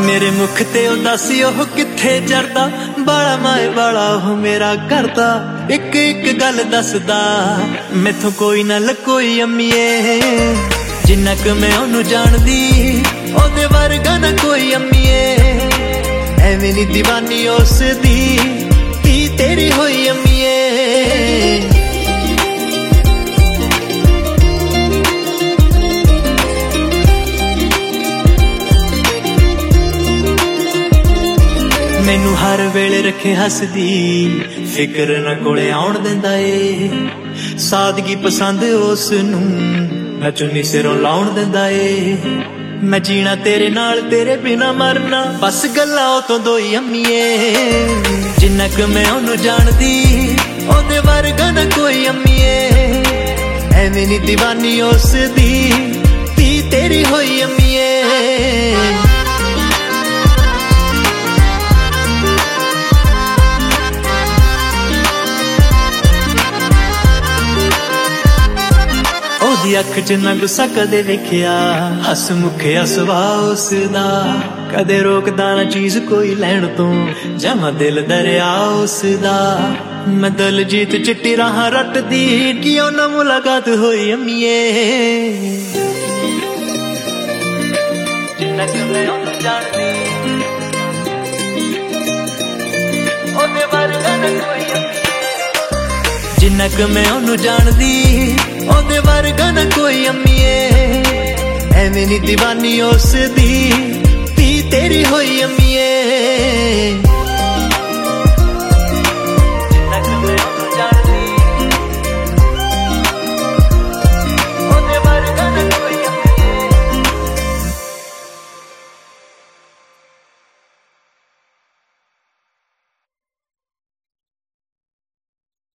मेरे मुख ते उदासी ओह किथे जरदा, बाला माए बाला ओह मेरा करदा। एक एक गल दसदा मैथों कोई ना लकोई अम्मीए, जिन्ना क मैं ओनू जानदी ओदे वर्गा ना कोई अम्मीए। एवें नी दीवानी उस दी धी तेरी होई अम्मीए। मैनू हर वेले रखे हसदी, फिक्र ना कोले आउण दिंदा ए। सादगी पसंद उसनू मैं चुन्नी सिरों लाउण दिंदा ए। मैं जीना तेरे नाल तेरे बिना मरना, बस गल्लां ओ तो दोई अम्मीए। जिन्ना क मैं ओनू जानदी ओदे वर्गा ना कोई अम्मीए। एवें नी दीवानी उस दी धी तेरी होई अम्मीए। अख च ना गुस्सा कदे वेखिया, हस मुखिया सुभाऽ उसदा। कदे रोकदा ना चीज कोई लैण तो, जमा दिल दरिया उसदा। मैं दलजीत चिट्टी राह रटदी, कियों ना मुलाकात होई अम्मीए। जिन्ना क मैं ओनू जानदी ओदे वर्गा ना कोई अम्मीए। जिन्ना क मैं ओनू जानदी ओदे वर्गा ना कोई अम्मीए। एवें नी दीवानी उस दी धी तेरी होई अम्मीए।